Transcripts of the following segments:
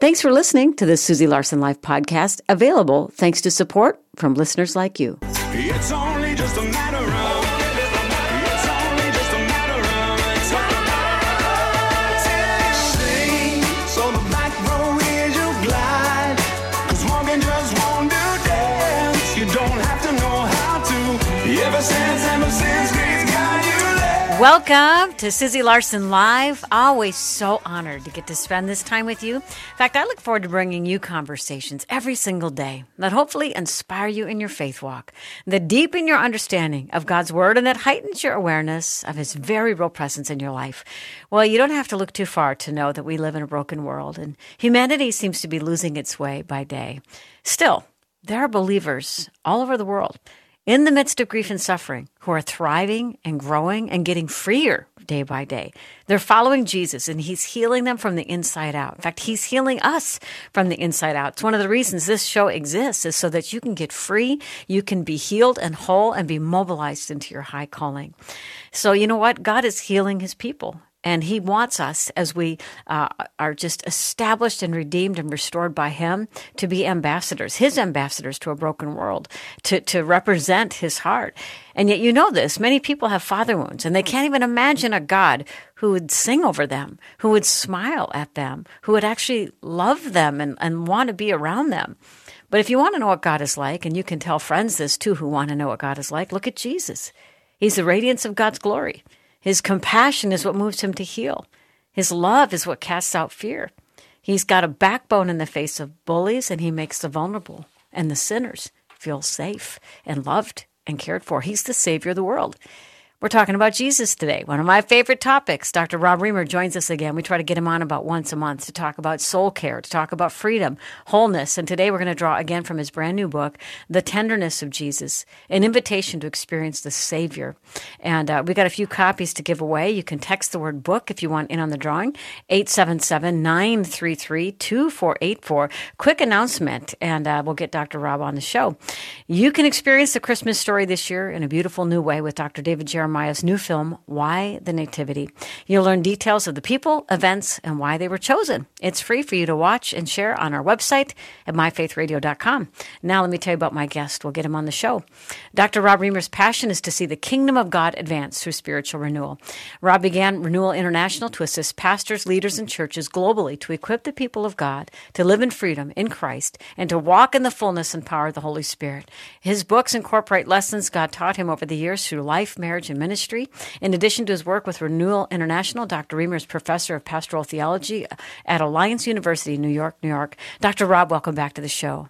Thanks for listening to the Susie Larson Life podcast, available thanks to support from listeners like you. It's only just a matter of sing, so the back row is your glide, 'cause walking just won't do dance. You don't have to know how to. Ever since grace got you there. Welcome to Susie Larson Live. Always so honored to get to spend this time with you. In fact, I look forward to bringing you conversations every single day that hopefully inspire you in your faith walk, that deepen your understanding of God's Word, and that heightens your awareness of His very real presence in your life. Well, you don't have to look too far to know that we live in a broken world, and humanity seems to be losing its way by day. Still, there are believers all over the world, in the midst of grief and suffering, who are thriving and growing and getting freer day by day. They're following Jesus, and He's healing them from the inside out. In fact, He's healing us from the inside out. It's one of the reasons this show exists, is so that you can get free, you can be healed and whole, and be mobilized into your high calling. So you know what? God is healing His people. And He wants us, as we are just established and redeemed and restored by Him, to be ambassadors, His ambassadors to a broken world, to represent His heart. And yet, you know this, many people have father wounds, and they can't even imagine a God who would sing over them, who would smile at them, who would actually love them and want to be around them. But if you want to know what God is like, and you can tell friends this too who want to know what God is like, look at Jesus. He's the radiance of God's glory. His compassion is what moves Him to heal. His love is what casts out fear. He's got a backbone in the face of bullies, and He makes the vulnerable and the sinners feel safe and loved and cared for. He's the Savior of the world. We're talking about Jesus today, one of my favorite topics. Dr. Rob Reimer joins us again. We try to get him on about once a month to talk about soul care, to talk about freedom, wholeness. And today we're going to draw again from his brand new book, The Tenderness of Jesus, an invitation to experience the Savior. And we got a few copies to give away. You can text the word book if you want in on the drawing, 877-933-2484. Quick announcement, and we'll get Dr. Rob on the show. You can experience the Christmas story this year in a beautiful new way with Dr. David Jeremiah's new film, Why the Nativity. You'll learn details of the people, events, and why they were chosen. It's free for you to watch and share on our website at myfaithradio.com. Now let me tell you about my guest. We'll get him on the show. Dr. Rob Reimer's passion is to see the kingdom of God advance through spiritual renewal. Rob began Renewal International to assist pastors, leaders, and churches globally to equip the people of God to live in freedom in Christ and to walk in the fullness and power of the Holy Spirit. His books incorporate lessons God taught him over the years through life, marriage, and ministry. In addition to his work with Renewal International, Dr. Reimer is professor of pastoral theology at Alliance University, New York, New York. Dr. Rob, welcome back to the show.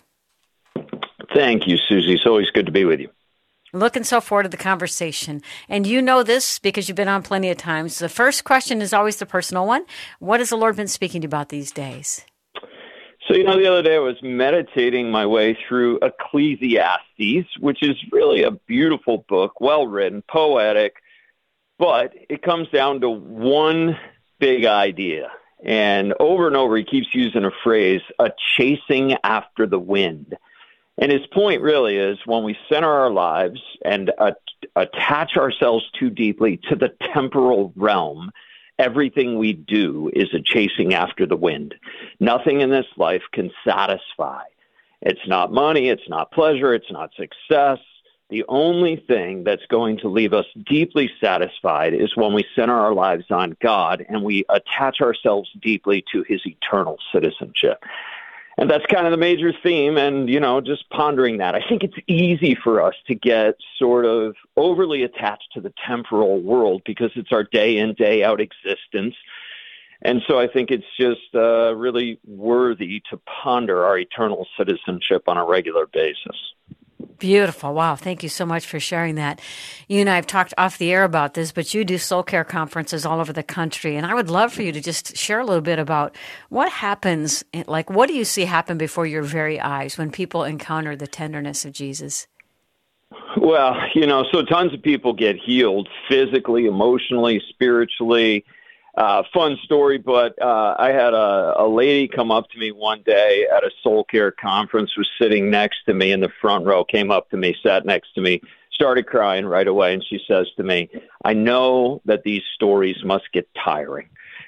Thank you, Susie. It's always good to be with you. Looking so forward to the conversation. And you know this because you've been on plenty of times. The first question is always the personal one. What has the Lord been speaking to you about these days? So, the other day I was meditating my way through Ecclesiastes, which is really a beautiful book, well-written, poetic, but it comes down to one big idea. And over he keeps using a phrase, a chasing after the wind. And his point really is when we center our lives and attach ourselves too deeply to the temporal realm, everything we do is a chasing after the wind. Nothing in this life can satisfy. It's not money, it's not pleasure, it's not success. The only thing that's going to leave us deeply satisfied is when we center our lives on God and we attach ourselves deeply to His eternal citizenship. And that's kind of the major theme, and, just pondering that. I think it's easy for us to get sort of overly attached to the temporal world because it's our day in, day out existence. And so I think it's just really worthy to ponder our eternal citizenship on a regular basis. Beautiful. Wow. Thank you so much for sharing that. You and I have talked off the air about this, but you do soul care conferences all over the country. And I would love for you to just share a little bit about what happens, like what do you see happen before your very eyes when people encounter the tenderness of Jesus? Well, so tons of people get healed physically, emotionally, spiritually. Fun story, but I had a lady come up to me one day at a soul care conference, was sitting next to me in the front row, came up to me, sat next to me, started crying right away, and she says to me, I know that these stories must get tiring.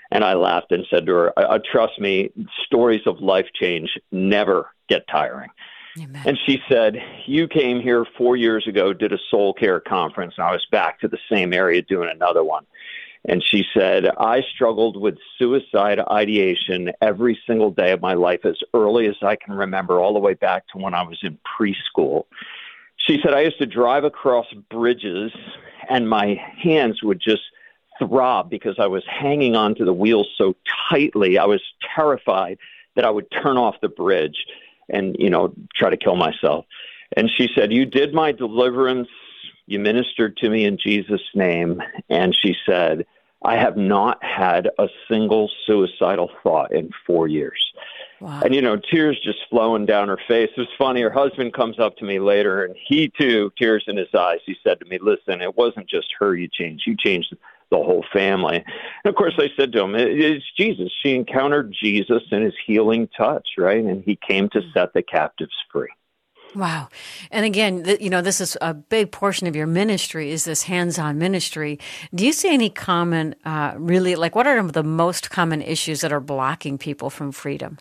And I laughed and said to her, trust me, stories of life change never get tiring. Amen. And she said, you came here 4 years ago, did a soul care conference, and I was back to the same area doing another one. And she said, I struggled with suicide ideation every single day of my life as early as I can remember, all the way back to when I was in preschool. She said, I used to drive across bridges and my hands would just throb because I was hanging onto the wheels so tightly. I was terrified that I would turn off the bridge and, try to kill myself. And she said, you did my deliverance. You ministered to me in Jesus' name. And she said, I have not had a single suicidal thought in 4 years. Wow. And, tears just flowing down her face. It was funny. Her husband comes up to me later, and he, too, tears in his eyes. He said to me, listen, it wasn't just her you changed. You changed the whole family. And, of course, I said to him, it's Jesus. She encountered Jesus and his healing touch, right? And he came to set the captives free. Wow. And again, this is a big portion of your ministry is this hands-on ministry. Do you see any common, what are the most common issues that are blocking people from freedom?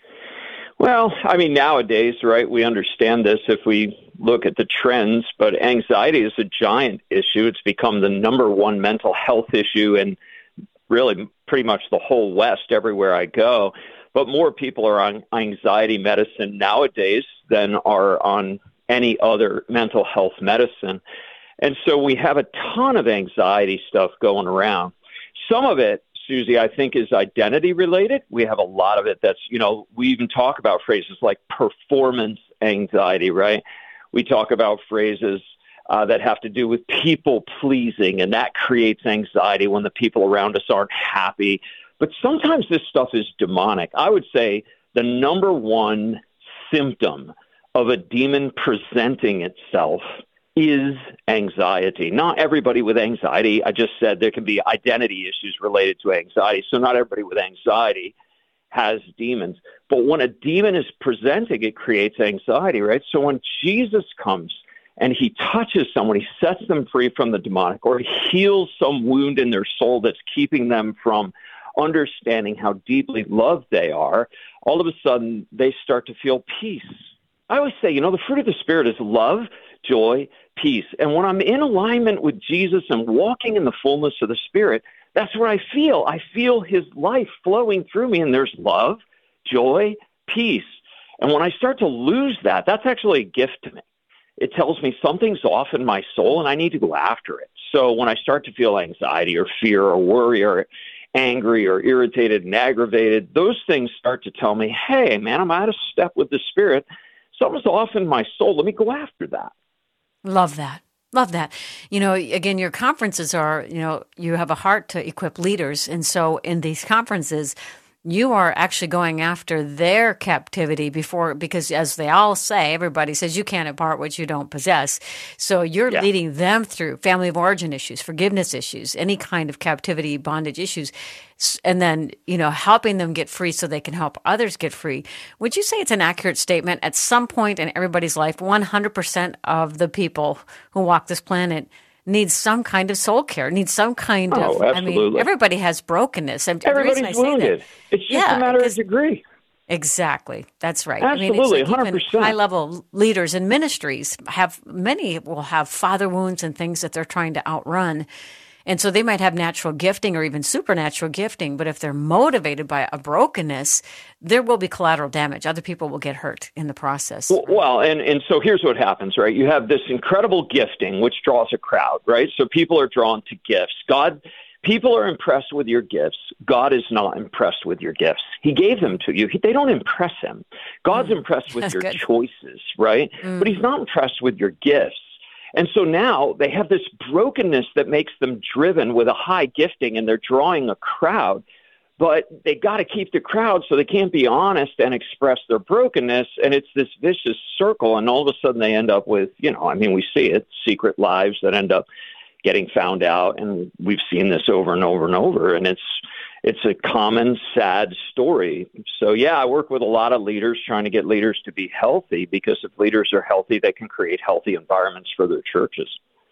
Well, nowadays, right, we understand this if we look at the trends, but anxiety is a giant issue. It's become the number one mental health issue in really pretty much the whole West, everywhere I go. But more people are on anxiety medicine nowadays than are on any other mental health medicine. And so we have a ton of anxiety stuff going around. Some of it, Susie, I think is identity related. We have a lot of it that's, we even talk about phrases like performance anxiety, right? We talk about phrases that have to do with people pleasing, and that creates anxiety when the people around us aren't happy. But sometimes this stuff is demonic. I would say the number one symptom of a demon presenting itself is anxiety. Not everybody with anxiety. I just said there can be identity issues related to anxiety. So not everybody with anxiety has demons. But when a demon is presenting, it creates anxiety, right? So when Jesus comes and he touches someone, he sets them free from the demonic, or he heals some wound in their soul that's keeping them from understanding how deeply loved they are, all of a sudden they start to feel peace. I always say, the fruit of the Spirit is love, joy, peace. And when I'm in alignment with Jesus and walking in the fullness of the Spirit, that's what I feel. I feel his life flowing through me, and there's love, joy, peace. And when I start to lose that, that's actually a gift to me. It tells me something's off in my soul, and I need to go after it. So when I start to feel anxiety or fear or worry or angry or irritated and aggravated, those things start to tell me, hey, man, I'm out of step with the Spirit. Something's off in my soul. Let me go after that. Love that. Love that. Again, your conferences are, you have a heart to equip leaders. And so in these conferences, you are actually going after their captivity because as they all say, everybody says you can't impart what you don't possess. So you're leading them through family of origin issues, forgiveness issues, any kind of captivity, bondage issues, and then, helping them get free so they can help others get free. Would you say it's an accurate statement at some point in everybody's life, 100% of the people who walk this planet needs some kind of soul care, needs some kind of, absolutely. Everybody has brokenness. And everybody's wounded. It's just a matter of degree. Exactly. That's right. Absolutely, it's like 100%. Even high-level leaders in ministries many will have father wounds and things that they're trying to outrun. And so they might have natural gifting or even supernatural gifting, but if they're motivated by a brokenness, there will be collateral damage. Other people will get hurt in the process. Well, and so here's what happens, right? You have this incredible gifting, which draws a crowd, right? So people are drawn to gifts. People are impressed with your gifts. God is not impressed with your gifts. He gave them to you. They don't impress him. God's impressed with your choices, right? But he's not impressed with your gifts. And so now they have this brokenness that makes them driven with a high gifting, and they're drawing a crowd. But they got to keep the crowd, so they can't be honest and express their brokenness. And it's this vicious circle. And all of a sudden they end up with, we see it, secret lives that end up getting found out. And we've seen this over and over and over. And it's a common, sad story. So, I work with a lot of leaders trying to get leaders to be healthy, because if leaders are healthy, they can create healthy environments for their churches.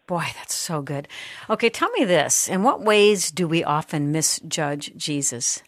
Boy, that's so good. Okay, tell me this. In what ways do we often misjudge Jesus?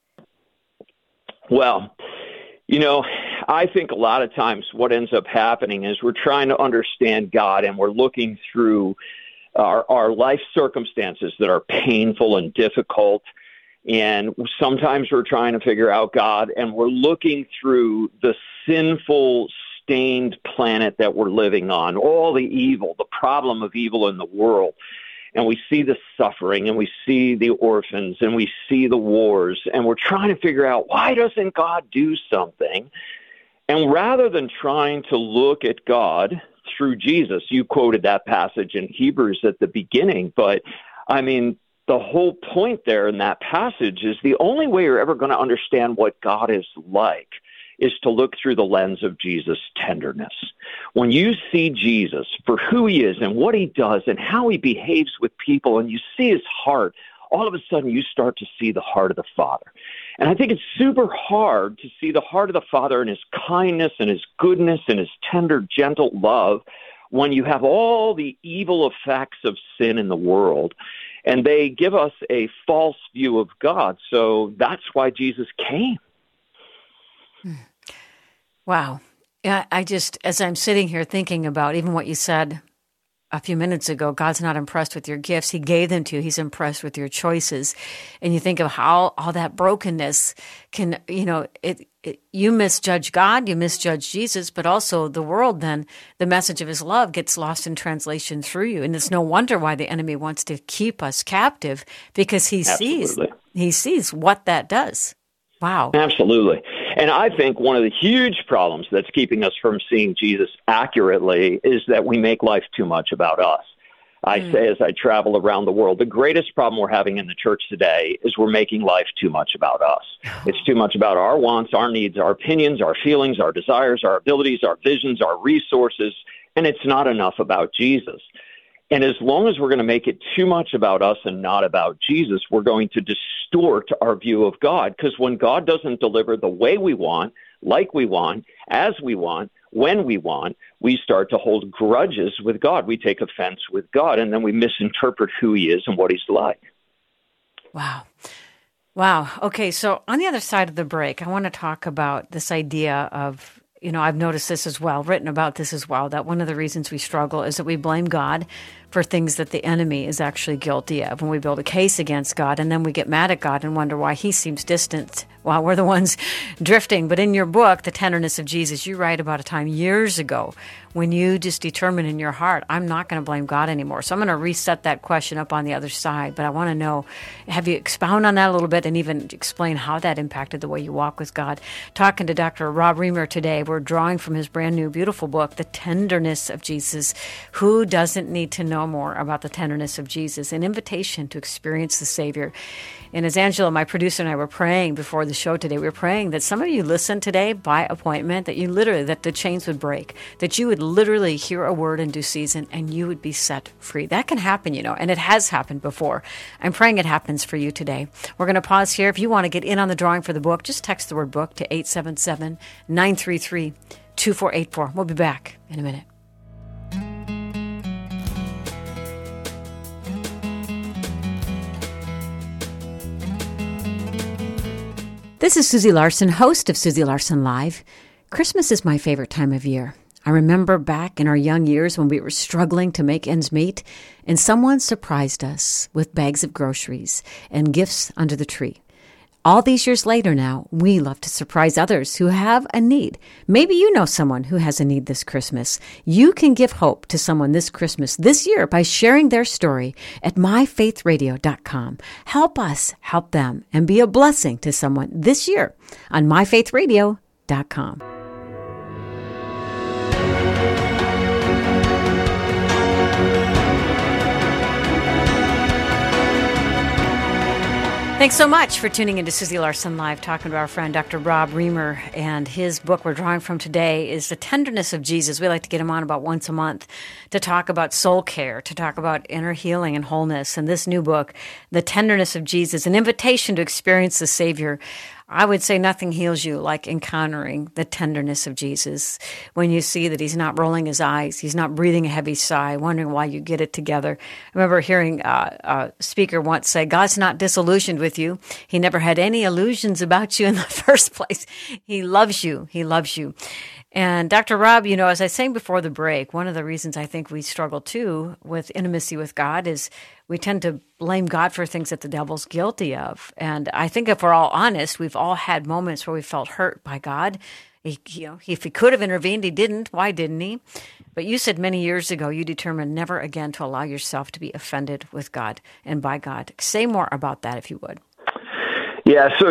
Well, I think a lot of times what ends up happening is we're trying to understand God, and we're looking through our life circumstances that are painful and difficult. And sometimes we're trying to figure out God, and we're looking through the sinful, stained planet that we're living on, all the evil, the problem of evil in the world. And we see the suffering, and we see the orphans, and we see the wars, and we're trying to figure out, why doesn't God do something? And rather than trying to look at God through Jesus, you quoted that passage in Hebrews at the beginning, but I mean, the whole point there in that passage is the only way you're ever going to understand what God is like is to look through the lens of Jesus' tenderness. When you see Jesus for who he is and what he does and how he behaves with people, and you see his heart, all of a sudden you start to see the heart of the Father. And I think it's super hard to see the heart of the Father and his kindness and his goodness and his tender, gentle love when you have all the evil effects of sin in the world. And they give us a false view of God. So that's why Jesus came. Wow. Yeah, as I'm sitting here thinking about even what you said a few minutes ago, God's not impressed with your gifts. He gave them to you. He's impressed with your choices. And you think of how all that brokenness can, you misjudge God, you misjudge Jesus, but also the world, then the message of his love gets lost in translation through you. And it's no wonder why the enemy wants to keep us captive, because he sees what that does. Wow. Absolutely. And I think one of the huge problems that's keeping us from seeing Jesus accurately is that we make life too much about us. I say as I travel around the world, the greatest problem we're having in the church today is we're making life too much about us. It's too much about our wants, our needs, our opinions, our feelings, our desires, our abilities, our visions, our resources, and it's not enough about Jesus. And as long as we're going to make it too much about us and not about Jesus, we're going to distort our view of God. Because when God doesn't deliver the way we want, like we want, as we want, when we want, we start to hold grudges with God. We take offense with God, and then we misinterpret who he is and what he's like. Wow. Wow. Okay, so on the other side of the break, I want to talk about this idea of, I've noticed this as well, written about this as well, that one of the reasons we struggle is that we blame God for things that the enemy is actually guilty of. When we build a case against God, and then we get mad at God and wonder why he seems distant while we're the ones drifting. But in your book, The Tenderness of Jesus, you write about a time years ago when you just determined in your heart, I'm not going to blame God anymore. So I'm going to reset that question up on the other side. But I want to know, have you expound on that a little bit and even explain how that impacted the way you walk with God? Talking to Dr. Rob Reimer today, we're drawing from his brand new, beautiful book, The Tenderness of Jesus. Who doesn't need to know more about the tenderness of Jesus? An invitation to experience the Savior. And as Angela, my producer, and I were praying before the show today, we were praying that some of you listen today by appointment, that the chains would break, that you would literally hear a word in due season and you would be set free. That can happen, and it has happened before. I'm praying it happens for you today. We're going to pause here. If you want to get in on the drawing for the book, just text the word book to 877-933-2484. We'll be back in a minute. This is Susie Larson, host of Susie Larson Live. Christmas is my favorite time of year. I remember back in our young years when we were struggling to make ends meet, and someone surprised us with bags of groceries and gifts under the tree. All these years later now, we love to surprise others who have a need. Maybe you know someone who has a need this Christmas. You can give hope to someone this Christmas, this year, by sharing their story at myfaithradio.com. Help us help them and be a blessing to someone this year on myfaithradio.com. Thanks so much for tuning into Susie Larson Live, talking to our friend Dr. Rob Reimer, and his book we're drawing from today is The Tenderness of Jesus. We like to get him on about once a month to talk about soul care, to talk about inner healing and wholeness. And this new book, The Tenderness of Jesus, an invitation to experience the Savior. I would say nothing heals you like encountering the tenderness of Jesus. When you see that he's not rolling his eyes, he's not breathing a heavy sigh, wondering why you get it together. I remember hearing a speaker once say, God's not disillusioned with you. He never had any illusions about you in the first place. He loves you. He loves you. And Dr. Rob, as I was saying before the break, one of the reasons I think we struggle too with intimacy with God is we tend to blame God for things that the devil's guilty of. And I think if we're all honest, we've all had moments where we felt hurt by God. If he could have intervened, he didn't. Why didn't he? But you said many years ago, you determined never again to allow yourself to be offended with God and by God. Say more about that, if you would. Yeah, so,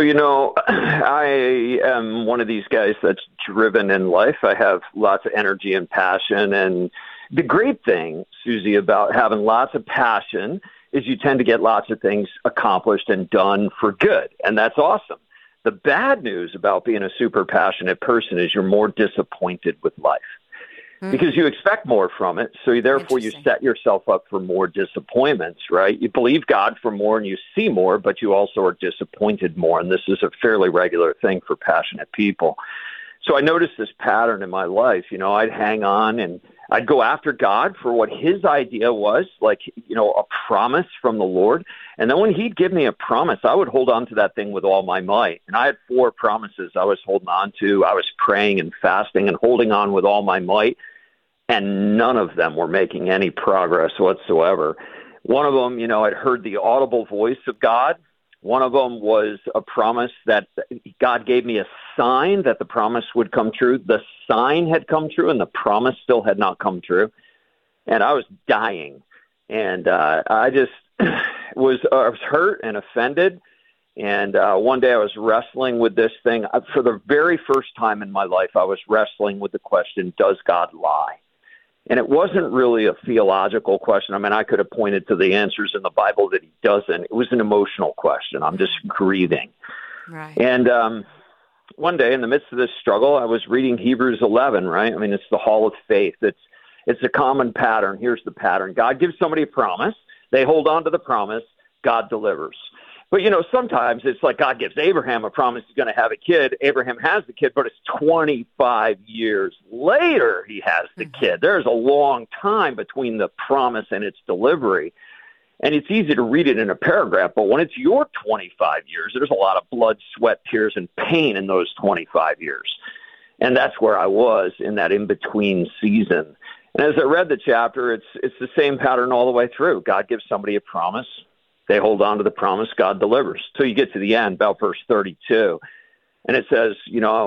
I am one of these guys that's driven in life. I have lots of energy and passion. And the great thing, Susie, about having lots of passion is you tend to get lots of things accomplished and done for good. And that's awesome. The bad news about being a super passionate person is you're more disappointed with life. Because you expect more from it, so therefore you set yourself up for more disappointments, right? You believe God for more and you see more, but you also are disappointed more, and this is a fairly regular thing for passionate people. So I noticed this pattern in my life. I'd hang on and I'd go after God for what his idea was, like, a promise from the Lord. And then when he'd give me a promise, I would hold on to that thing with all my might. And I had 4 promises I was holding on to. I was praying and fasting and holding on with all my might. And none of them were making any progress whatsoever. One of them, I'd heard the audible voice of God. One of them was a promise that God gave me a sign that the promise would come true. The sign had come true, and the promise still had not come true. And I was dying. And I just was hurt and offended. And one day I was wrestling with this thing. For the very first time in my life, I was wrestling with the question, does God lie? And it wasn't really a theological question. I mean, I could have pointed to the answers in the Bible that he doesn't. It was an emotional question. I'm just grieving. Right. And one day in the midst of this struggle, I was reading Hebrews 11, right? I mean, it's the hall of faith. It's a common pattern. Here's the pattern. God gives somebody a promise. They hold on to the promise. God delivers. But, sometimes it's like God gives Abraham a promise he's going to have a kid. Abraham has the kid, but it's 25 years later he has the kid. There's a long time between the promise and its delivery. And it's easy to read it in a paragraph, but when it's your 25 years, there's a lot of blood, sweat, tears, and pain in those 25 years. And that's where I was in that in-between season. And as I read the chapter, it's the same pattern all the way through. God gives somebody a promise. They hold on to the promise, God delivers. So you get to the end, about verse 32, and it says,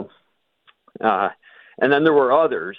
and then there were others,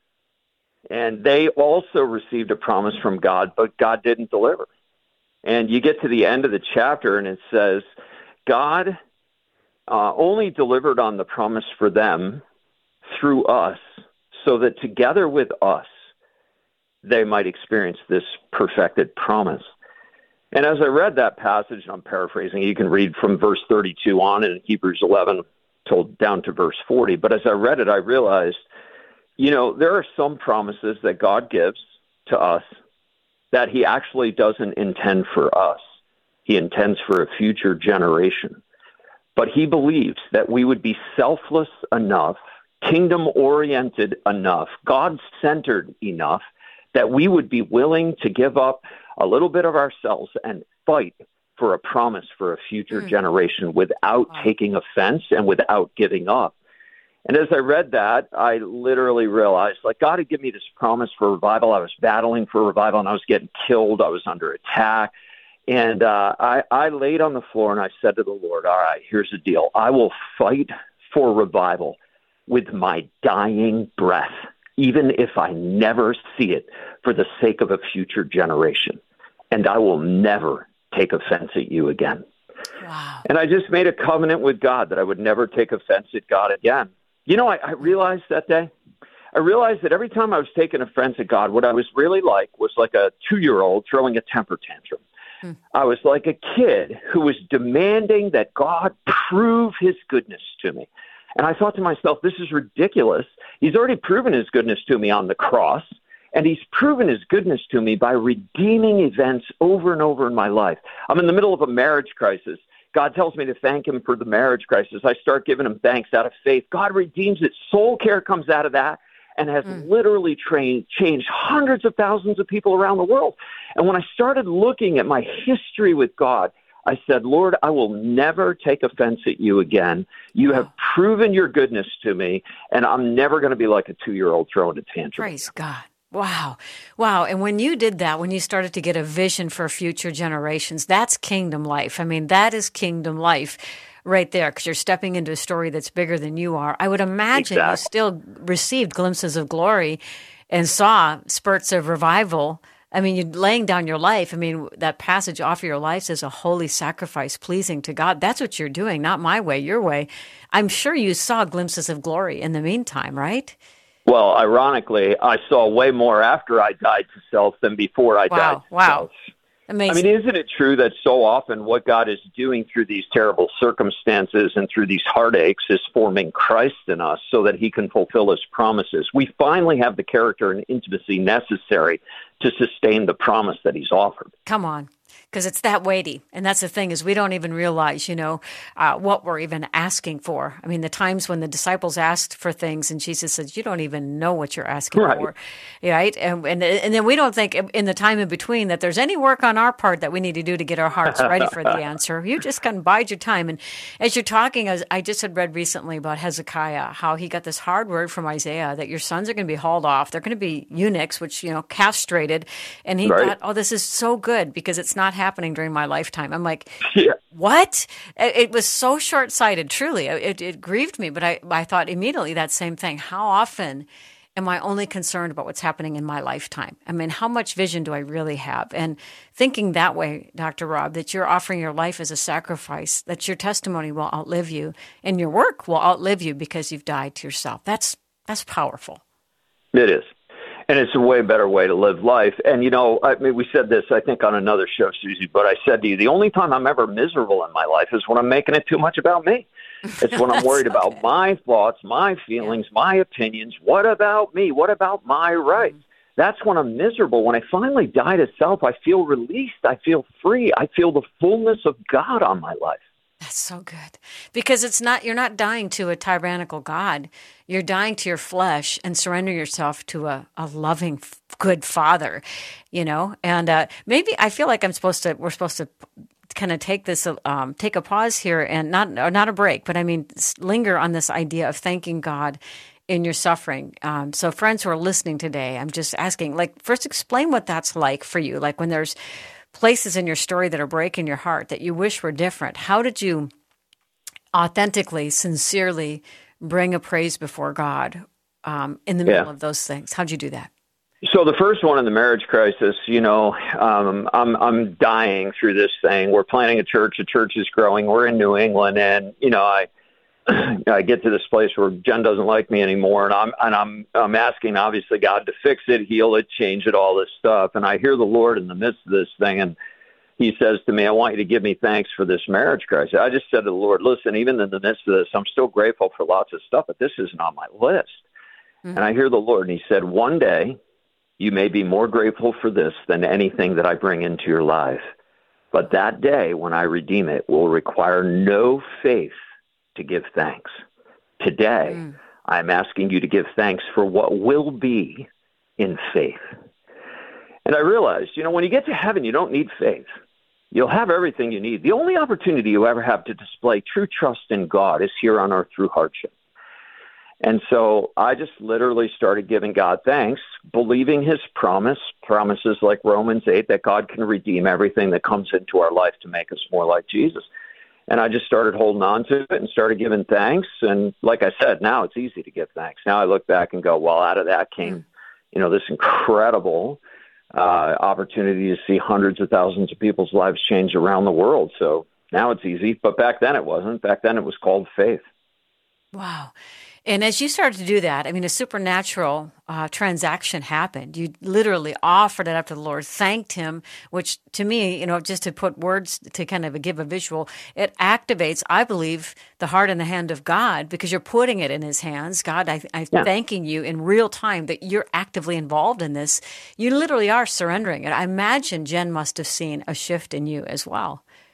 and they also received a promise from God, but God didn't deliver. And you get to the end of the chapter, and it says, God only delivered on the promise for them through us, so that together with us, they might experience this perfected promise. And as I read that passage, and I'm paraphrasing, you can read from verse 32 on in Hebrews 11 till down to verse 40. But as I read it, I realized, there are some promises that God gives to us that he actually doesn't intend for us. He intends for a future generation. But he believes that we would be selfless enough, kingdom-oriented enough, God-centered enough, that we would be willing to give up a little bit of ourselves and fight for a promise for a future generation without taking offense and without giving up. And as I read that, I literally realized, God had given me this promise for revival. I was battling for revival, and I was getting killed. I was under attack. And I laid on the floor, and I said to the Lord, all right, here's the deal. I will fight for revival with my dying breath, even if I never see it, for the sake of a future generation. And I will never take offense at you again. Wow. And I just made a covenant with God that I would never take offense at God again. I realized that day, I realized that every time I was taking offense at God, what I was really like was like a 2-year-old throwing a temper tantrum. I was like a kid who was demanding that God prove his goodness to me. And I thought to myself, this is ridiculous. He's already proven his goodness to me on the cross, and he's proven his goodness to me by redeeming events over and over in my life. I'm in the middle of a marriage crisis. God tells me to thank him for the marriage crisis. I start giving him thanks out of faith. God redeems it. Soul Care comes out of that and has literally changed hundreds of thousands of people around the world. And when I started looking at my history with God, I said, Lord, I will never take offense at you again. You have proven your goodness to me, and I'm never going to be like a 2-year-old throwing a tantrum. Praise God. Wow. Wow. And when you did that, when you started to get a vision for future generations, that's kingdom life. I mean, that is kingdom life right there, because you're stepping into a story that's bigger than you are. I would imagine you still received glimpses of glory and saw spurts of revival. I mean, you're laying down your life. I mean, that passage, offer your lives as a holy sacrifice pleasing to God. That's what you're doing, not my way, your way. I'm sure you saw glimpses of glory in the meantime, right? Well, ironically, I saw way more after I died to self than before I died to self. Amazing. I mean, isn't it true that so often what God is doing through these terrible circumstances and through these heartaches is forming Christ in us so that he can fulfill his promises? We finally have the character and intimacy necessary to sustain the promise that he's offered. Come on. Because it's that weighty. And that's the thing, is we don't even realize, what we're even asking for. I mean, the times when the disciples asked for things and Jesus said, you don't even know what you're asking for. Right? And then we don't think in the time in between that there's any work on our part that we need to do to get our hearts ready for the answer. You just can bide your time. And as you're talking, I just had read recently about Hezekiah, how he got this hard word from Isaiah that your sons are going to be hauled off. They're going to be eunuchs, which, castrated. And he thought, oh, this is so good because it's not happening during my lifetime. I'm like, what? It was so short-sighted, truly. It grieved me, but I thought immediately that same thing. How often am I only concerned about what's happening in my lifetime? I mean, how much vision do I really have? And thinking that way, Dr. Rob, that you're offering your life as a sacrifice, that your testimony will outlive you and your work will outlive you because you've died to yourself. That's powerful. It is. And it's a way better way to live life. And, we said this, I think, on another show, Susie, but I said to you, the only time I'm ever miserable in my life is when I'm making it too much about me. It's when I'm worried about my thoughts, my feelings, my opinions. What about me? What about my rights? That's when I'm miserable. When I finally die to self, I feel released. I feel free. I feel the fullness of God on my life. That's so good. Because you're not dying to a tyrannical God. You're dying to your flesh and surrendering yourself to a loving, good Father, and maybe I feel like we're supposed to kind of take a pause here and not a break, but I mean, linger on this idea of thanking God in your suffering. So friends who are listening today, I'm just asking, first explain what that's like for you. Like when there's places in your story that are breaking your heart that you wish were different. How did you authentically, sincerely bring a praise before God in the middle of those things? How'd you do that? So the first one in the marriage crisis, I'm dying through this thing. We're planning a church. The church is growing. We're in New England, and I get to this place where Jen doesn't like me anymore, and I'm asking obviously God to fix it, heal it, change it, all this stuff. And I hear the Lord in the midst of this thing, and he says to me, I want you to give me thanks for this marriage crisis. I just said to the Lord, listen, even in the midst of this, I'm still grateful for lots of stuff, but this isn't on my list. Mm-hmm. And I hear the Lord, and he said, one day you may be more grateful for this than anything that I bring into your life. But that day when I redeem it will require no faith to give thanks. Today, I'm asking you to give thanks for what will be in faith. And I realized, when you get to heaven, you don't need faith. You'll have everything you need. The only opportunity you ever have to display true trust in God is here on earth through hardship. And so I just literally started giving God thanks, believing his promises like Romans 8, that God can redeem everything that comes into our life to make us more like Jesus. And I just started holding on to it and started giving thanks. And like I said, now it's easy to give thanks. Now I look back and go, well, out of that came, this incredible opportunity to see hundreds of thousands of people's lives change around the world. So now it's easy. But back then it wasn't. Back then it was called faith. Wow. And as you started to do that, a supernatural transaction happened. You literally offered it up to the Lord, thanked him, which to me, just to put words to kind of give a visual, it activates, I believe, the heart and the hand of God because you're putting it in his hands. God, I'm thanking you in real time that you're actively involved in this. You literally are surrendering it. I imagine Jen must have seen a shift in you as well.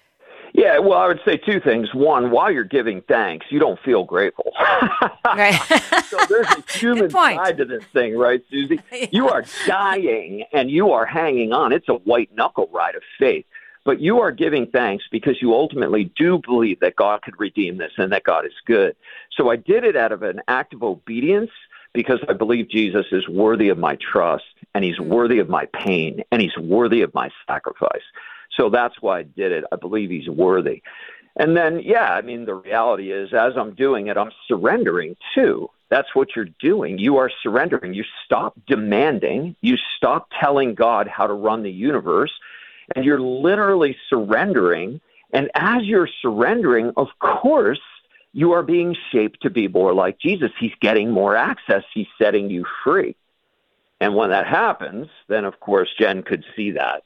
Yeah, well, I would say two things. One, while you're giving thanks, you don't feel grateful. Right. So there's a human side to this thing, right, Susie? Yeah. You are dying and you are hanging on. It's a white knuckle ride of faith. But you are giving thanks because you ultimately do believe that God could redeem this and that God is good. So I did it out of an act of obedience because I believe Jesus is worthy of my trust and he's worthy of my pain and he's worthy of my sacrifice. So that's why I did it. I believe he's worthy. And then, yeah, I mean, the reality is as I'm doing it, I'm surrendering too. That's what you're doing. You are surrendering. You stop demanding. You stop telling God how to run the universe. And you're literally surrendering. And as you're surrendering, of course, you are being shaped to be more like Jesus. He's getting more access. He's setting you free. And when that happens, then, of course, Jen could see that.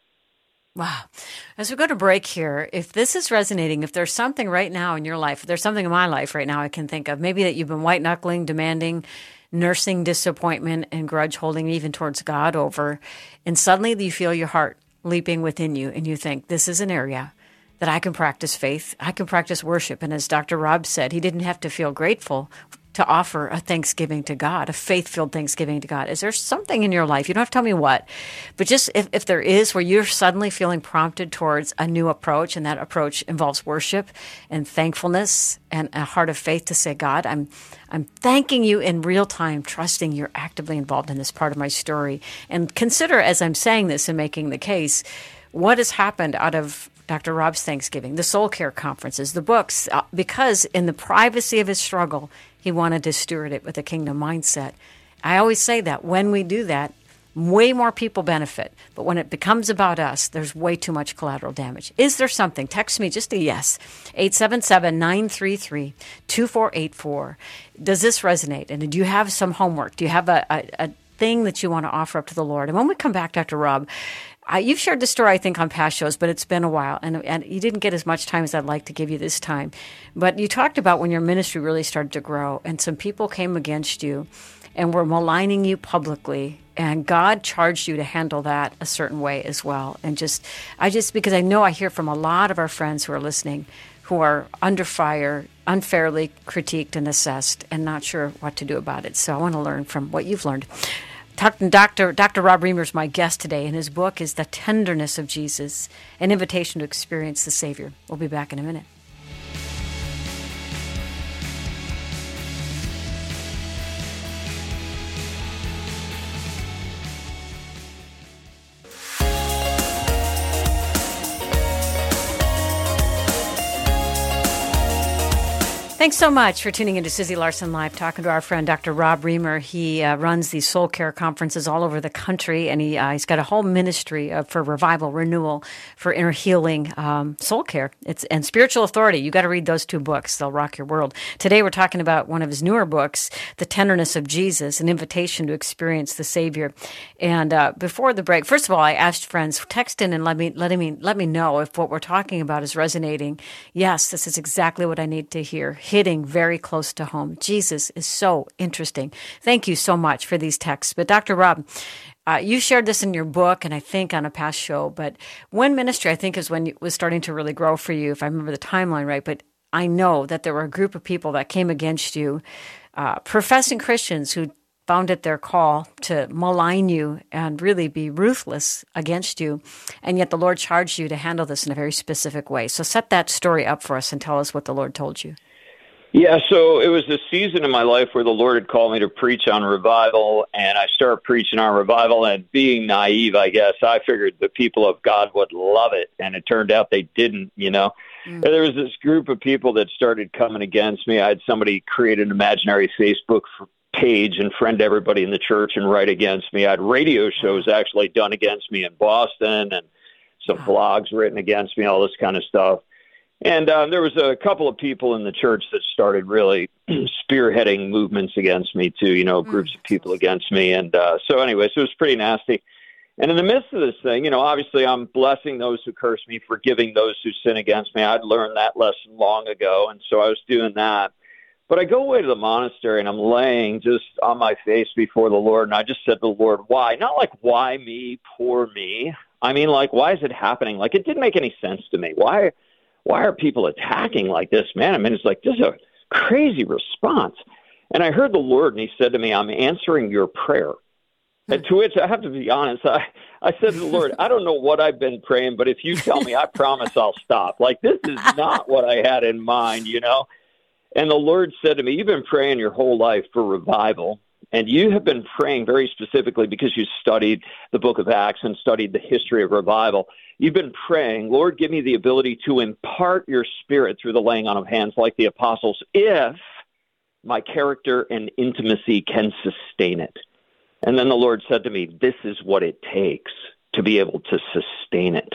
Wow. As we go to break here, if this is resonating, if there's something right now in your life, if there's something in my life right now I can think of, maybe that you've been white-knuckling, demanding, nursing disappointment and grudge holding even towards God over, and suddenly you feel your heart leaping within you and you think, this is an area that I can practice faith, I can practice worship. And as Dr. Rob said, he didn't have to feel grateful to offer a thanksgiving to God, a faith-filled thanksgiving to God. Is there something in your life, you don't have to tell me what, but just if there is, where you're suddenly feeling prompted towards a new approach, and that approach involves worship and thankfulness and a heart of faith to say, God, I'm thanking you in real time, trusting you're actively involved in this part of my story. And consider, as I'm saying this and making the case, what has happened out of Dr. Rob's Thanksgiving, the soul care conferences, the books, because in the privacy of his struggle, he wanted to steward it with a kingdom mindset. I always say that when we do that, way more people benefit. But when it becomes about us, there's way too much collateral damage. Is there something? Text me just a yes. 877-933-2484. Does this resonate? And do you have some homework? Do you have a thing that you want to offer up to the Lord? And when we come back, Dr. Rob, you've shared this story, I think, on past shows, but it's been a while, and you didn't get as much time as I'd like to give you this time. But you talked about when your ministry really started to grow, and some people came against you and were maligning you publicly, and God charged you to handle that a certain way as well. And because I know I hear from a lot of our friends who are listening who are under fire, unfairly critiqued and assessed, and not sure what to do about it. So I want to learn from what you've learned. Dr. Rob Reimer is my guest today, and his book is The Tenderness of Jesus, an invitation to experience the Savior. We'll be back in a minute. Thanks so much for tuning into Susie Larson Live, talking to our friend Dr. Rob Reimer. He runs these soul care conferences all over the country, and he's got a whole ministry for revival, renewal, for inner healing, soul care, and spiritual authority. You got to read those two books; they'll rock your world. Today, we're talking about one of his newer books, "The Tenderness of Jesus: An Invitation to Experience the Savior." And before the break, first of all, I asked friends, text in and let me know if what we're talking about is resonating. Yes, this is exactly what I need to hear. Hitting very close to home. Jesus is so interesting. Thank you so much for these texts. But Dr. Rob, you shared this in your book, and I think on a past show, but when ministry, I think, is when it was starting to really grow for you, if I remember the timeline right. But I know that there were a group of people that came against you, professing Christians who found it their call to malign you and really be ruthless against you. And yet the Lord charged you to handle this in a very specific way. So set that story up for us and tell us what the Lord told you. Yeah, so it was a season in my life where the Lord had called me to preach on revival, and I started preaching on revival, and being naive, I guess, I figured the people of God would love it, and it turned out they didn't, you know. And there was this group of people that started coming against me. I had somebody create an imaginary Facebook page and friend everybody in the church and write against me. I had radio shows actually done against me in Boston, and some blogs written against me, all this kind of stuff. And there was a couple of people in the church that started really spearheading movements against me too, you know, groups of people against me. And so anyway, so it was pretty nasty. And in the midst of this thing, you know, obviously I'm blessing those who curse me, forgiving those who sin against me. I'd learned that lesson long ago, and so I was doing that. But I go away to the monastery, and I'm laying just on my face before the Lord, and I just said to the Lord, why? Not like, why me, poor me. I mean, like, why is it happening? Like, it didn't make any sense to me. why are people attacking like this, man? I mean, it's like, this is a crazy response. And I heard the Lord, and he said to me, I'm answering your prayer. And to which I have to be honest, I said to the Lord, I don't know what I've been praying, but if you tell me, I promise I'll stop. Like, this is not what I had in mind, you know? And the Lord said to me, you've been praying your whole life for revival, and you have been praying very specifically because you studied the book of Acts and studied the history of revival. You've been praying, Lord, give me the ability to impart your spirit through the laying on of hands like the apostles, if my character and intimacy can sustain it. And then the Lord said to me, this is what it takes to be able to sustain it.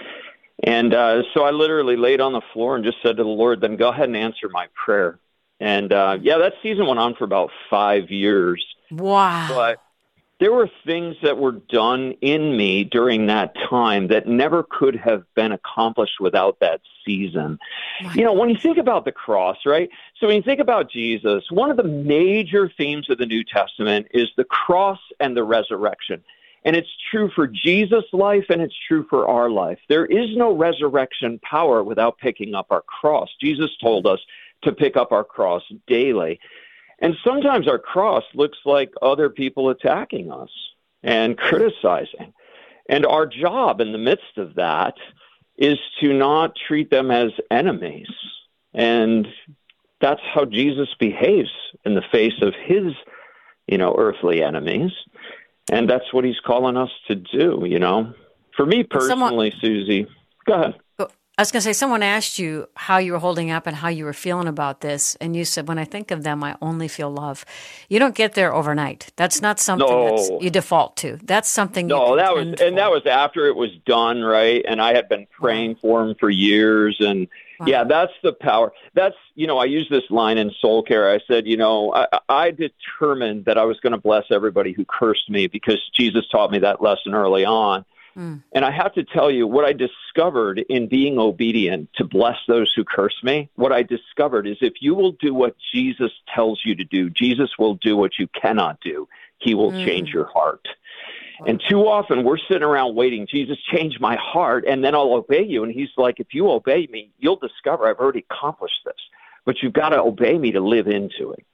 And so I literally laid on the floor and just said to the Lord, then go ahead and answer my prayer. And that season went on for about 5 years. Wow. But there were things that were done in me during that time that never could have been accomplished without that season. You know, when you think about the cross, right? So when you think about Jesus, one of the major themes of the New Testament is the cross and the resurrection. And it's true for Jesus' life, and it's true for our life. There is no resurrection power without picking up our cross. Jesus told us to pick up our cross daily. And sometimes our cross looks like other people attacking us and criticizing. And our job in the midst of that is to not treat them as enemies. And that's how Jesus behaves in the face of his, earthly enemies. And that's what he's calling us to do, For me personally, Susie, go ahead. I was going to say, someone asked you how you were holding up and how you were feeling about this, and you said, when I think of them, I only feel love. You don't get there overnight. That's not something that you default to. That's something that was after it was done, right? And I had been praying for him for years, and that's the power. That's, I use this line in Soul Care. I said, I determined that I was going to bless everybody who cursed me because Jesus taught me that lesson early on. And I have to tell you, what I discovered in being obedient to bless those who curse me, what I discovered is if you will do what Jesus tells you to do, Jesus will do what you cannot do. He will change your heart. And too often we're sitting around waiting, Jesus, change my heart, and then I'll obey you. And he's like, if you obey me, you'll discover I've already accomplished this. But you've got to obey me to live into it.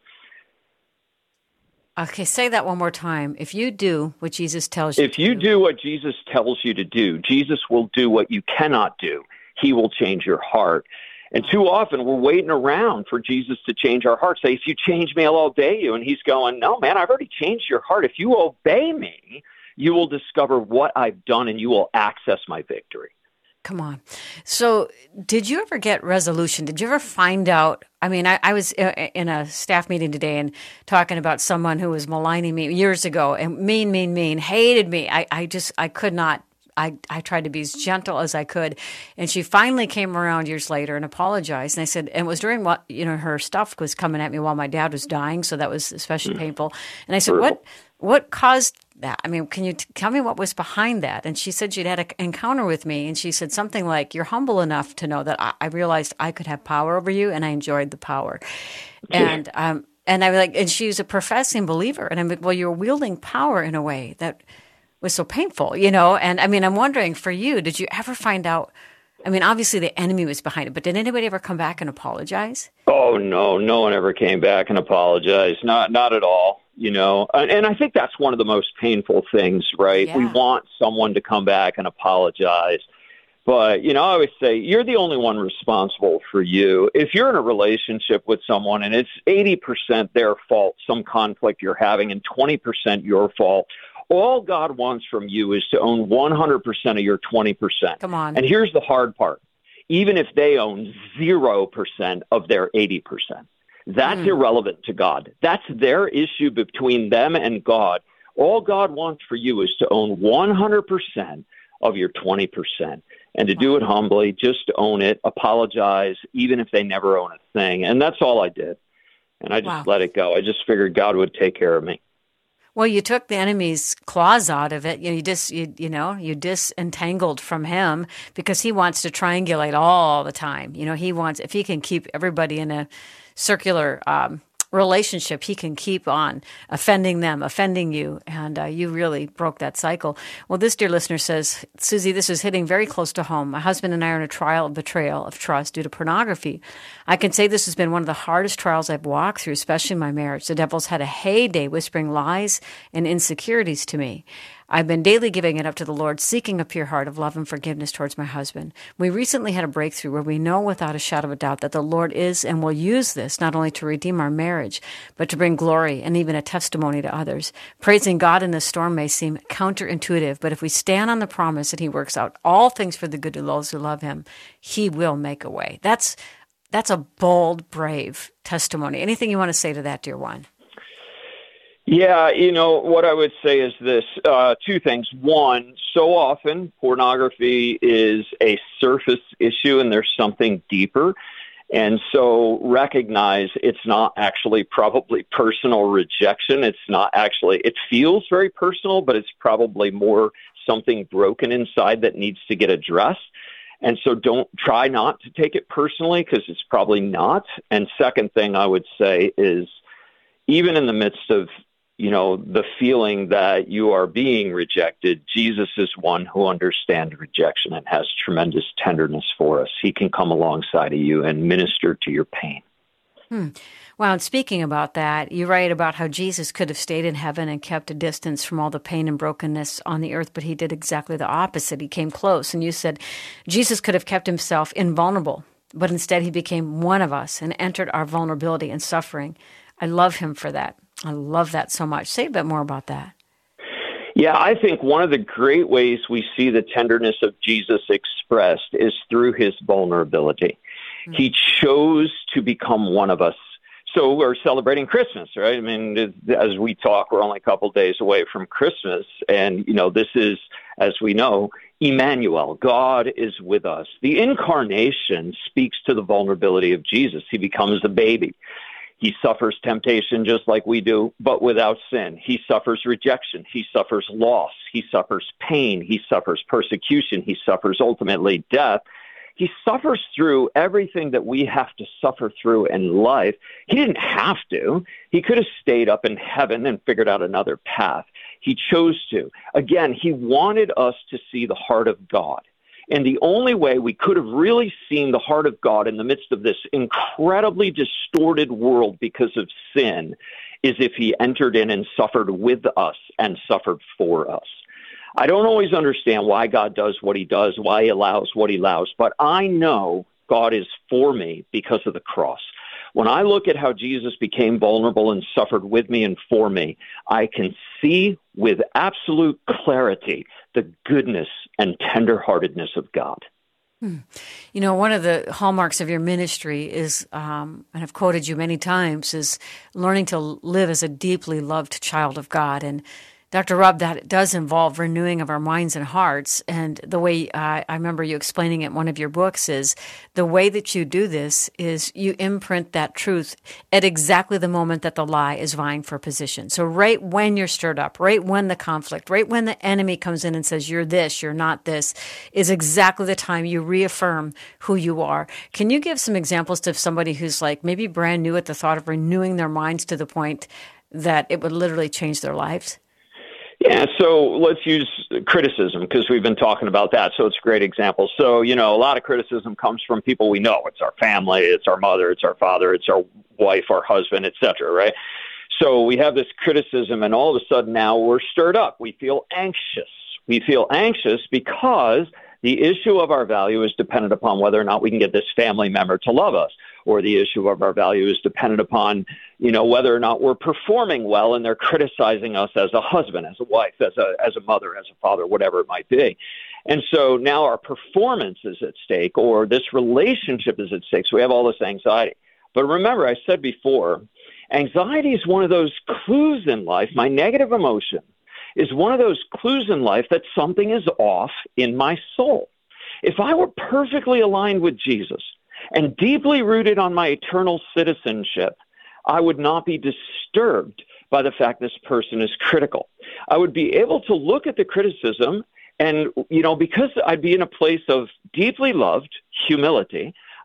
Okay, say that one more time. If you do what Jesus tells you to do. If you do what Jesus tells you to do, Jesus will do what you cannot do. He will change your heart. And too often we're waiting around for Jesus to change our heart. Say, if you change me, I'll obey you. And he's going, no, man, I've already changed your heart. If you obey me, you will discover what I've done and you will access my victory. Come on. So did you ever get resolution? Did you ever find out? I mean, I was in a staff meeting today and talking about someone who was maligning me years ago and mean, hated me. I could not. I tried to be as gentle as I could. And she finally came around years later and apologized. And I said, and it was during what, her stuff was coming at me while my dad was dying. So that was especially painful. And I said, what caused that? I mean, can you tell me what was behind that? And she said she'd had an encounter with me. And she said something like, you're humble enough to know that I realized I could have power over you. And I enjoyed the power. And I was like, and she was a professing believer. And I'm like, well, you're wielding power in a way that was so painful, And I mean, I'm wondering for you, did you ever find out? I mean, obviously the enemy was behind it, but did anybody ever come back and apologize? Oh, no one ever came back and apologized. Not at all, And I think that's one of the most painful things, right? Yeah. We want someone to come back and apologize. But, I always say you're the only one responsible for you. If you're in a relationship with someone and it's 80% their fault, some conflict you're having, and 20% your fault, all God wants from you is to own 100% of your 20%. Come on. And here's the hard part. Even if they own 0% of their 80%, that's irrelevant to God. That's their issue between them and God. All God wants for you is to own 100% of your 20%. And to do it humbly, just own it, apologize, even if they never own a thing. And that's all I did. And I just let it go. I just figured God would take care of me. Well, you took the enemy's claws out of it. You disentangled from him because he wants to triangulate all the time. He wants, if he can keep everybody in a circular relationship, he can keep on offending them, offending you, and you really broke that cycle. Well, this dear listener says, Susie, this is hitting very close to home. My husband and I are in a trial of betrayal of trust due to pornography. I can say this has been one of the hardest trials I've walked through, especially in my marriage. The devil's had a heyday whispering lies and insecurities to me. I've been daily giving it up to the Lord, seeking a pure heart of love and forgiveness towards my husband. We recently had a breakthrough where we know without a shadow of a doubt that the Lord is and will use this not only to redeem our marriage, but to bring glory and even a testimony to others. Praising God in the storm may seem counterintuitive, but if we stand on the promise that he works out all things for the good of those who love him, he will make a way. That's a bold, brave testimony. Anything you want to say to that, dear one? Yeah, what I would say is this, two things. One, so often pornography is a surface issue and there's something deeper. And so recognize it's not actually probably personal rejection. It's not actually, it feels very personal, but it's probably more something broken inside that needs to get addressed. And so don't try not to take it personally because it's probably not. And second thing I would say is even in the midst of the feeling that you are being rejected, Jesus is one who understands rejection and has tremendous tenderness for us. He can come alongside of you and minister to your pain. Well, and speaking about that, you write about how Jesus could have stayed in heaven and kept a distance from all the pain and brokenness on the earth, but he did exactly the opposite. He came close. And you said Jesus could have kept himself invulnerable, but instead he became one of us and entered our vulnerability and suffering. I love him for that. I love that so much. Say a bit more about that. Yeah, I think one of the great ways we see the tenderness of Jesus expressed is through his vulnerability. Mm-hmm. He chose to become one of us. So we're celebrating Christmas, right? I mean, as we talk, we're only a couple days away from Christmas. And, this is, as we know, Emmanuel. God is with us. The incarnation speaks to the vulnerability of Jesus. He becomes a baby. He suffers temptation just like we do, but without sin. He suffers rejection. He suffers loss. He suffers pain. He suffers persecution. He suffers ultimately death. He suffers through everything that we have to suffer through in life. He didn't have to. He could have stayed up in heaven and figured out another path. He chose to. Again, he wanted us to see the heart of God. And the only way we could have really seen the heart of God in the midst of this incredibly distorted world because of sin is if he entered in and suffered with us and suffered for us. I don't always understand why God does what he does, why he allows what he allows, but I know God is for me because of the cross. When I look at how Jesus became vulnerable and suffered with me and for me, I can see with absolute clarity the goodness and tenderheartedness of God. One of the hallmarks of your ministry is, and I've quoted you many times, is learning to live as a deeply loved child of God. And Dr. Rob, that does involve renewing of our minds and hearts. And the way I remember you explaining it in one of your books is the way that you do this is you imprint that truth at exactly the moment that the lie is vying for position. So right when you're stirred up, right when the conflict, right when the enemy comes in and says, you're this, you're not this, is exactly the time you reaffirm who you are. Can you give some examples to somebody who's like maybe brand new at the thought of renewing their minds to the point that it would literally change their lives? Yeah, so let's use criticism because we've been talking about that, so it's a great example. So, a lot of criticism comes from people we know. It's our family, it's our mother, it's our father, it's our wife, our husband, et cetera, right? So we have this criticism, and all of a sudden now we're stirred up. We feel anxious. We feel anxious because the issue of our value is dependent upon whether or not we can get this family member to love us, or the issue of our value is dependent upon, whether or not we're performing well and they're criticizing us as a husband, as a wife, as a mother, as a father, whatever it might be. And so now our performance is at stake, or this relationship is at stake. So we have all this anxiety. But remember, I said before, anxiety is one of those clues in life. My negative emotion is one of those clues in life that something is off in my soul. If I were perfectly aligned with Jesus and deeply rooted on my eternal citizenship, I would not be disturbed by the fact this person is critical. I would be able to look at the criticism and, because I'd be in a place of deeply loved humility,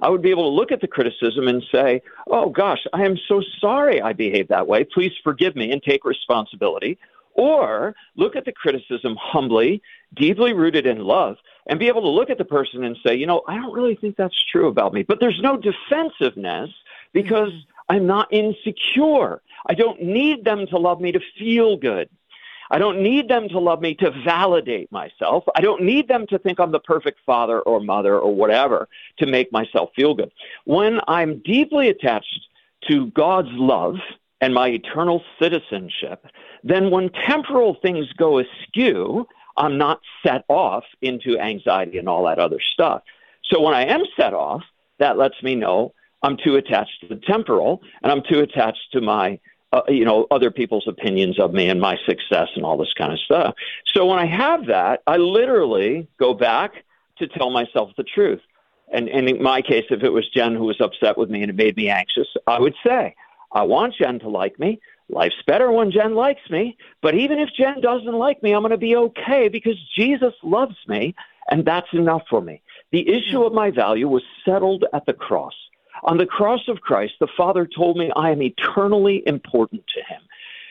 I would be able to look at the criticism and say, oh, gosh, I am so sorry I behaved that way. Please forgive me and take responsibility. Or look at the criticism humbly, deeply rooted in love, and be able to look at the person and say, I don't really think that's true about me. But there's no defensiveness because I'm not insecure. I don't need them to love me to feel good. I don't need them to love me to validate myself. I don't need them to think I'm the perfect father or mother or whatever to make myself feel good. When I'm deeply attached to God's love and my eternal citizenship, then when temporal things go askew, I'm not set off into anxiety and all that other stuff. So when I am set off, that lets me know I'm too attached to the temporal, and I'm too attached to my, other people's opinions of me and my success and all this kind of stuff. So when I have that, I literally go back to tell myself the truth. And in my case, if it was Jen who was upset with me and it made me anxious, I would say, I want Jen to like me. Life's better when Jen likes me. But even if Jen doesn't like me, I'm going to be okay because Jesus loves me, and that's enough for me. The issue of my value was settled at the cross. On the cross of Christ, the Father told me I am eternally important to him.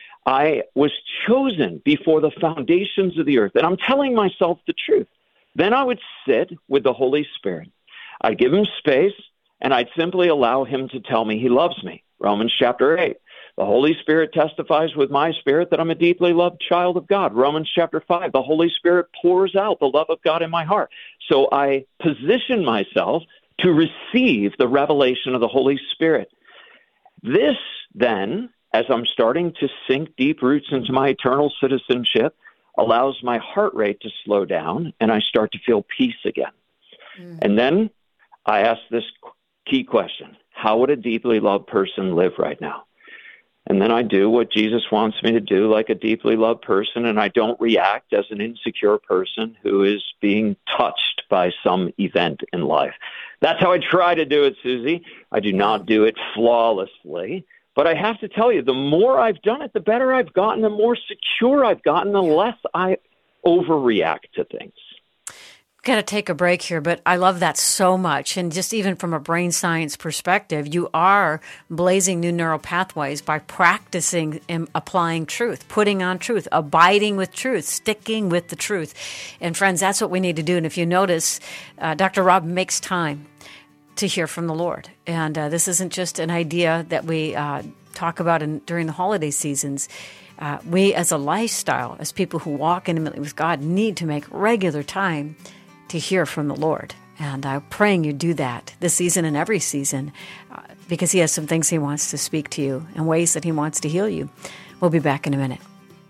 I was chosen before the foundations of the earth, and I'm telling myself the truth. Then I would sit with the Holy Spirit. I'd give him space, and I'd simply allow him to tell me he loves me. Romans chapter 8. The Holy Spirit testifies with my spirit that I'm a deeply loved child of God. Romans chapter 5. The Holy Spirit pours out the love of God in my heart. So I position myself to receive the revelation of the Holy Spirit. This, then, as I'm starting to sink deep roots into my eternal citizenship, allows my heart rate to slow down, and I start to feel peace again. And then I ask this key question: how would a deeply loved person live right now? And then I do what Jesus wants me to do like a deeply loved person, and I don't react as an insecure person who is being touched by some event in life. That's how I try to do it, Susie. I do not do it flawlessly, but I have to tell you, the more I've done it, the better I've gotten, the more secure I've gotten, the less I overreact to things. Got to take a break here, but I love that so much. And just even from a brain science perspective, you are blazing new neural pathways by practicing and applying truth, putting on truth, abiding with truth, sticking with the truth. And friends, that's what we need to do. And if you notice, Dr. Rob makes time to hear from the Lord. And this isn't just an idea that we talk about during the holiday seasons. We as a lifestyle, as people who walk intimately with God, need to make regular time to hear from the Lord. And I'm praying you do that this season and every season because he has some things he wants to speak to you and ways that he wants to heal you. We'll be back in a minute.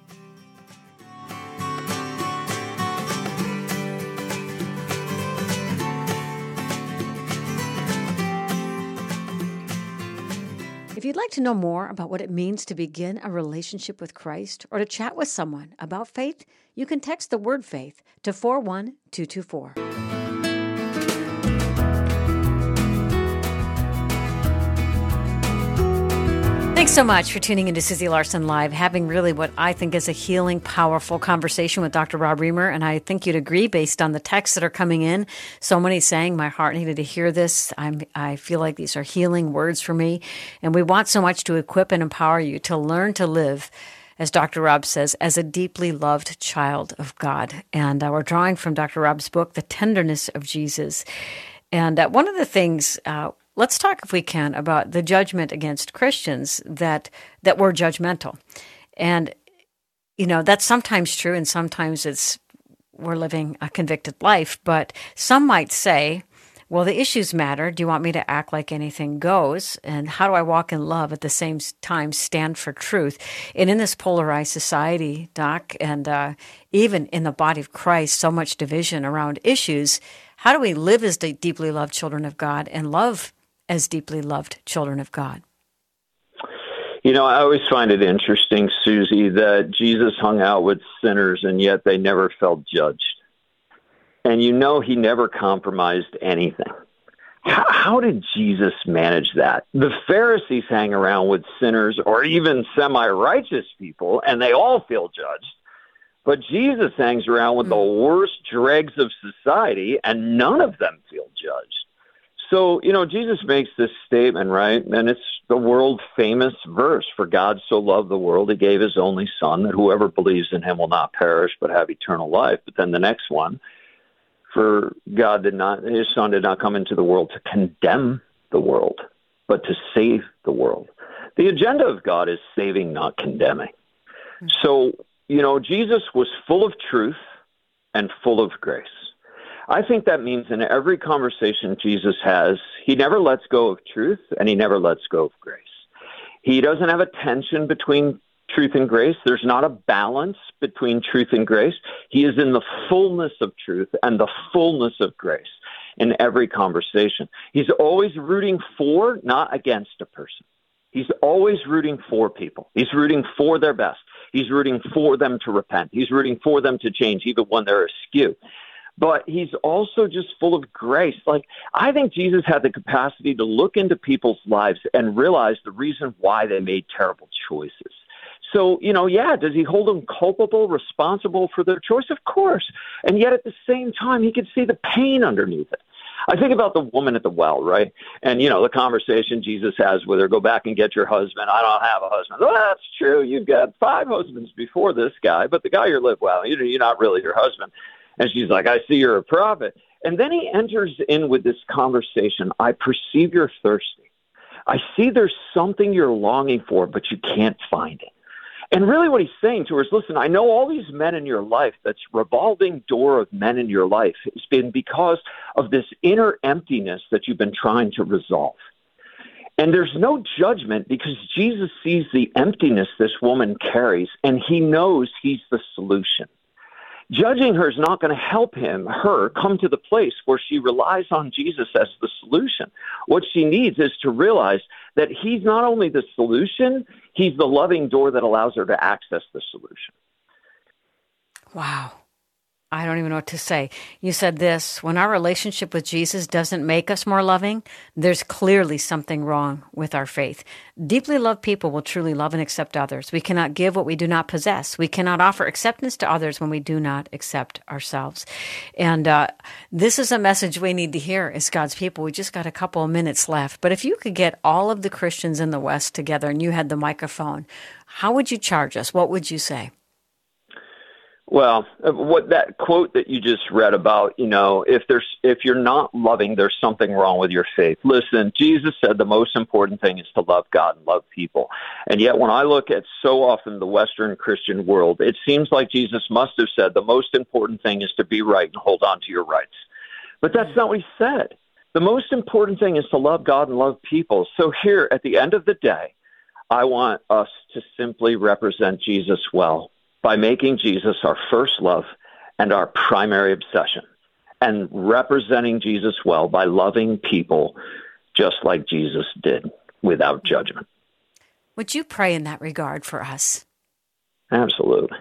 If you'd like to know more about what it means to begin a relationship with Christ or to chat with someone about faith, you can text the word faith to 41224. Thanks so much for tuning into Susie Larson Live, having really what I think is a healing, powerful conversation with Dr. Rob Reimer. And I think you'd agree based on the texts that are coming in. So many saying, my heart needed to hear this. I feel like these are healing words for me. And we want so much to equip and empower you to learn to live, as Dr. Rob says, as a deeply loved child of God. And we're drawing from Dr. Rob's book, The Tenderness of Jesus. And one of the things... let's talk, if we can, about the judgment against Christians that we're judgmental. And, that's sometimes true, and sometimes we're living a convicted life. But some might say, well, the issues matter. Do you want me to act like anything goes? And how do I walk in love at the same time stand for truth? And in this polarized society, Doc, and even in the body of Christ, so much division around issues, how do we live as deeply loved children of God and love as deeply loved children of God? I always find it interesting, Susie, that Jesus hung out with sinners and yet they never felt judged. And he never compromised anything. How did Jesus manage that? The Pharisees hang around with sinners or even semi-righteous people and they all feel judged. But Jesus hangs around with the worst dregs of society and none of them feel judged. So, Jesus makes this statement, right? And it's the world famous verse, for God so loved the world, he gave his only son, that whoever believes in him will not perish, but have eternal life. But then the next one, for his son did not come into the world to condemn the world, but to save the world. The agenda of God is saving, not condemning. Mm-hmm. So, Jesus was full of truth and full of grace. I think that means in every conversation Jesus has, he never lets go of truth and he never lets go of grace. He doesn't have a tension between truth and grace. There's not a balance between truth and grace. He is in the fullness of truth and the fullness of grace in every conversation. He's always rooting for, not against a person. He's always rooting for people. He's rooting for their best. He's rooting for them to repent. He's rooting for them to change, even when they're askew. But he's also just full of grace. Like, I think Jesus had the capacity to look into people's lives and realize the reason why they made terrible choices. So, does he hold them culpable, responsible for their choice? Of course. And yet at the same time, he could see the pain underneath it. I think about the woman at the well, right? And, the conversation Jesus has with her, go back and get your husband. I don't have a husband. Well, that's true. You've got 5 husbands before this guy, but the guy you live with, you're not really your husband. And she's like, I see you're a prophet. And then he enters in with this conversation. I perceive you're thirsty. I see there's something you're longing for, but you can't find it. And really what he's saying to her is, listen, I know all these men in your life, that's revolving door of men in your life, has been because of this inner emptiness that you've been trying to resolve. And there's no judgment because Jesus sees the emptiness this woman carries, and he knows he's the solution. Judging her is not going to help her come to the place where she relies on Jesus as the solution. What she needs is to realize that he's not only the solution, he's the loving door that allows her to access the solution. Wow. I don't even know what to say. You said this, when our relationship with Jesus doesn't make us more loving, there's clearly something wrong with our faith. Deeply loved people will truly love and accept others. We cannot give what we do not possess. We cannot offer acceptance to others when we do not accept ourselves. And this is a message we need to hear as God's people. We just got a couple of minutes left. But if you could get all of the Christians in the West together and you had the microphone, how would you charge us? What would you say? Well, what that quote that you just read about, if you're not loving, there's something wrong with your faith. Listen, Jesus said the most important thing is to love God and love people. And yet when I look at so often the Western Christian world, it seems like Jesus must have said the most important thing is to be right and hold on to your rights. But that's not what he said. The most important thing is to love God and love people. So here at the end of the day, I want us to simply represent Jesus well, by making Jesus our first love and our primary obsession, and representing Jesus well by loving people just like Jesus did, without judgment. Would you pray in that regard for us? Absolutely.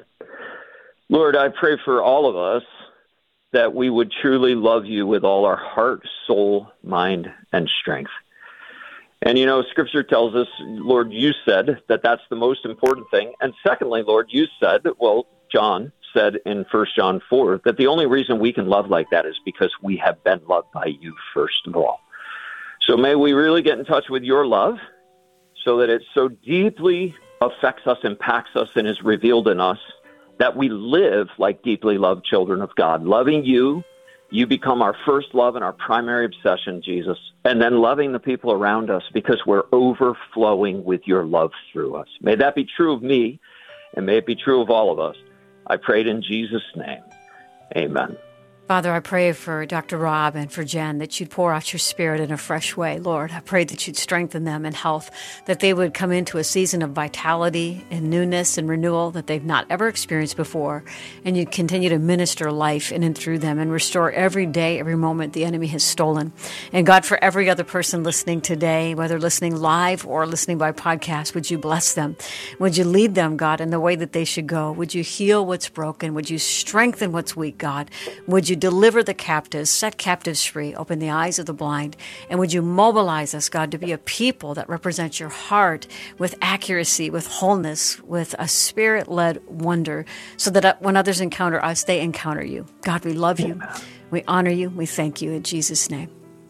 Lord, I pray for all of us that we would truly love you with all our heart, soul, mind, and strength. And, Scripture tells us, Lord, you said that that's the most important thing. And secondly, Lord, you said, John said in 1 John 4, that the only reason we can love like that is because we have been loved by you first of all. So may we really get in touch with your love so that it so deeply affects us, impacts us, and is revealed in us that we live like deeply loved children of God, loving you. You become our first love and our primary obsession, Jesus, and then loving the people around us because we're overflowing with your love through us. May that be true of me, and may it be true of all of us. I prayed in Jesus' name. Amen. Father, I pray for Dr. Rob and for Jen that you'd pour out your Spirit in a fresh way, Lord. I pray that you'd strengthen them in health, that they would come into a season of vitality and newness and renewal that they've not ever experienced before, and you'd continue to minister life in and through them and restore every day, every moment the enemy has stolen. And God, for every other person listening today, whether listening live or listening by podcast, would you bless them? Would you lead them, God, in the way that they should go? Would you heal what's broken? Would you strengthen what's weak, God? Would you deliver the captives, set captives free, open the eyes of the blind, and would you mobilize us, God, to be a people that represent your heart with accuracy, with wholeness, with a Spirit-led wonder, so that when others encounter us, they encounter you. God, we love you. We honor you. We thank you in Jesus' name.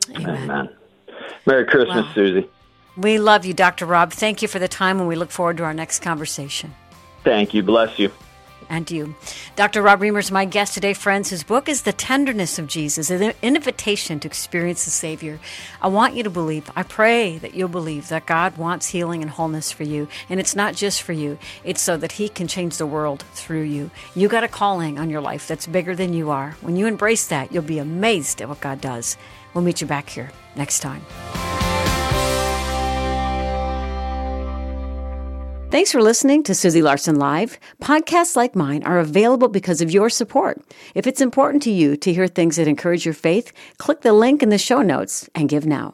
Amen. Merry Christmas, Susie. We love you, Dr. Rob. Thank you for the time, and we look forward to our next conversation. Thank you. Bless you. And you. Dr. Rob Reimer is my guest today, friends. His book is The Tenderness of Jesus, an invitation to experience the Savior. I want you to believe, I pray that you'll believe that God wants healing and wholeness for you. And it's not just for you. It's so that He can change the world through you. You got a calling on your life that's bigger than you are. When you embrace that, you'll be amazed at what God does. We'll meet you back here next time. Thanks for listening to Susie Larson Live. Podcasts like mine are available because of your support. If it's important to you to hear things that encourage your faith, click the link in the show notes and give now.